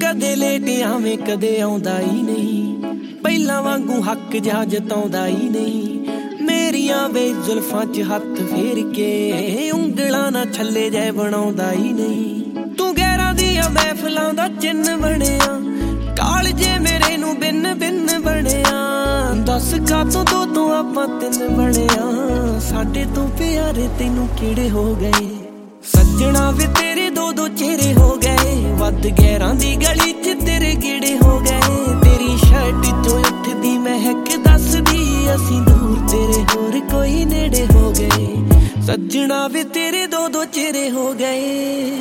ਕਦੇ ਲੇਟ ਆਵੇਂ ਕਦੇ ਆਉਂਦਾ ਹੀ ਨਹੀਂ, ਪਹਿਲਾਂ ਵਾਂਗੂ ਹੱਕ ਜਾ ਜਤਾਉਂਦਾ ਹੀ ਨਹੀਂ। ਮੇਰੀਆਂ ਵੇ ਜ਼ੁਲਫਾਂ 'ਚ ਹੱਥ ਫੇਰ ਕੇ ਉਂਗਲਾਂ ਨਾ ਛੱਲੇ ਜੈ ਬਣਾਉਂਦਾ ਹੀ ਨਹੀਂ। ਤੂੰ ਗੈਰਾਂ ਦੀਆਂ ਮਹਿਫਲਾਂ ਦਾ ਚਿੰਨ ਬਣਿਆ, ਕਾਲਜੇ ਮੇਰੇ ਨੂੰ ਬਿੰਨ ਬਿੰਨ ਬਣਿਆ। ਦੱਸ ਕਾਤੋਂ ਤੋਂ ਆਪਾਂ ਤਿੰਨ ਬਣਿਆ, ਸਾਡੇ ਤੋਂ ਪਿਆਰੇ ਤੈਨੂੰ ਕਿਹੜੇ ਹੋ ਗਏ। ਸੱਜਣਾ ਵੇ ਤੇਰੇ ਦੋ ਦੋ ਚਿਹਰੇ ਹੋ ਗਏ, ਵੱਧ ਗੈਰਾਂ ਦੀ ਗਲੀ 'ਚ ਤੇਰੇ ਗੇੜੇ ਹੋ ਗਏ। ਤੇਰੀ ਸ਼ਰਟ 'ਚੋਂ ਉੱਠਦੀ ਮਹਿਕ ਦੱਸਦੀ ਅਸੀਂ ਦੂਰ ਤੇਰੇ ਹੋਰ ਕੋਈ ਨੇੜੇ ਹੋ ਗਏ। ਸੱਜਣਾ ਵੇ ਤੇਰੇ ਦੋ ਦੋ ਚਿਹਰੇ ਹੋ ਗਏ।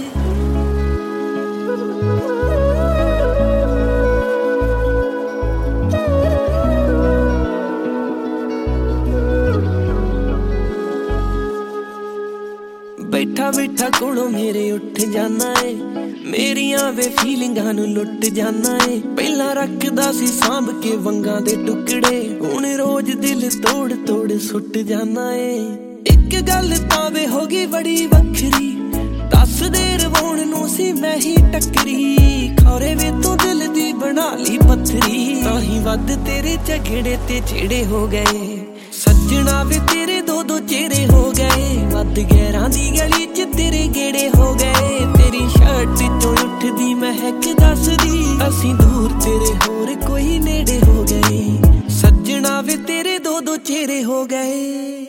ਬੈਠਾ ਬੈਠਾ ਕੋਲੋਂ ਮੇਰੇ ਉੱਠ ਜਾਨਾ ਏ, ਮੇਰੀਆਂ ਵੇ ਫੀਲਿੰਗਾਂ ਨੂੰ ਲੁੱਟ ਜਾਨਾ ਏ। ਪਹਿਲਾਂ ਰੱਖਦਾ ਸੀ ਸਾਂਭ ਕੇ ਵੰਗਾਂ ਦੇ ਟੁਕੜੇ, ਹੁਣ ਰੋਜ਼ ਦਿਲ ਤੋੜ ਤੋੜ ਸੁੱਟ ਜਾਨਾ ਏ। ਇੱਕ ਗੱਲ ਤਾਂ ਵੇ ਹੋ ਗਈ ਬੜੀ ਵੱਖਰੀ, ਦੱਸ ਦੇ ਰਵਾਉਣ ਨੂੰ ਸੀ ਮੈਂ ਹੀ ਟੱਕਰੀ। ਖੌਰੇ ਵੇ ਤੂੰ ਦਿਲ ਦੀ ਬਣਾ ਲਈ ਪੱਥਰੀ, ਤਾਂ ਹੀ ਵੱਧ ਤੇਰੇ ਝਗੜੇ ਤੇ ਛੇੜੇ ਹੋ ਗਏ। ਸੱਜਣਾ ਵੇ ਤੇਰੇ ਦੋ ਦੋ ਚਿਹਰੇ ਹੋ ਗਏ, ਵੱਧ ਗੈਰਾਂ ਦੀ ਗਲੀ 'ਚ ਤੇਰੇ ਗੇੜੇ ਹੋ ਗਏ। ਤੇਰੀ ਸ਼ਰਟ 'ਚੋਂ ਉੱਠਦੀ ਮਹਿਕ ਦੱਸਦੀ ਅਸੀਂ ਦੂਰ ਤੇਰੇ ਹੋਰ ਕੋਈ ਨੇੜੇ ਹੋ ਗਏ। ਸੱਜਣਾ ਵੇ ਤੇਰੇ ਦੋ ਦੋ ਚਿਹਰੇ ਹੋ ਗਏ।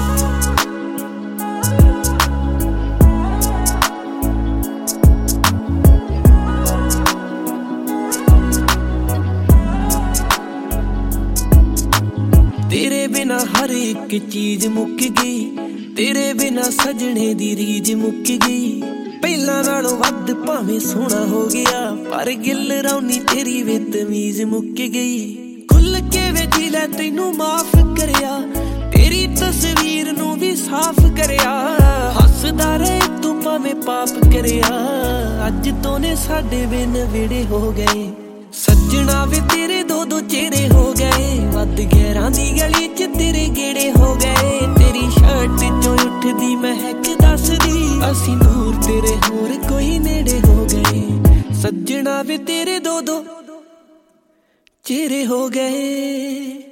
ਤੇਰੇ ਬਿਨਾ ਹਰ ਇੱਕ ਚੀਜ਼ ਮੁੱਕ ਗਈ, ਤੇਰੇ ਬਿਨਾ ਸਜਣੇ ਦੀ ਰੀਝ ਮੁੱਕ ਗਈ। ਪਹਿਲਾਂ ਨਾਲੋਂ ਵੱਧ ਭਾਵੇਂ ਸੋਹਣਾ ਹੋ ਗਿਆ, ਪਰ ਗਿੱਲ ਰੌਣੀ ਤੇਰੀ ਵੇ ਤਮੀਜ਼ ਮੁੱਕ ਗਈ। ਖੁੱਲ ਕੇ ਵੇ ਜੀ ਲੈ ਤੈਨੂੰ ਮਾਫ ਕਰਿਆ, ਤੇਰੀ ਤਸਵੀਰ ਨੂੰ ਵੀ ਸਾਫ਼ ਕਰਿਆ। ਹੱਸਦਾ ਰਹੇ ਤੂੰ ਭਾਵੇਂ ਪਾਪ ਕਰਿਆ, ਅੱਜ ਤੋਂ ਨੇ ਸਾਡੇ ਬਿਨ ਵਿੜੇ ਹੋ ਗਏ। ਸੱਜਣਾ ਵੇ ਤੇਰੇ ਦੋ ਦੋ ਚਿਹਰੇ ਹੋ ਗਏ, ਵੱਧ ਗੈਰਾਂ ਦੀ ਗਲੀ 'ਚ ਤੇਰੇ ਗੇੜੇ ਹੋ ਗਏ। ਤੇਰੀ ਸ਼ਰਟ 'ਚੋਂ ਉੱਠਦੀ ਮਹਿਕ ਦੱਸਦੀ ਅਸੀਂ ਦੂਰ ਤੇਰੇ ਹੋਰ ਕੋਈ ਨੇੜੇ ਹੋ ਗਏ। ਸੱਜਣਾ ਵੇ ਤੇਰੇ ਦੋ ਦੋ ਚਿਹਰੇ ਹੋ ਗਏ।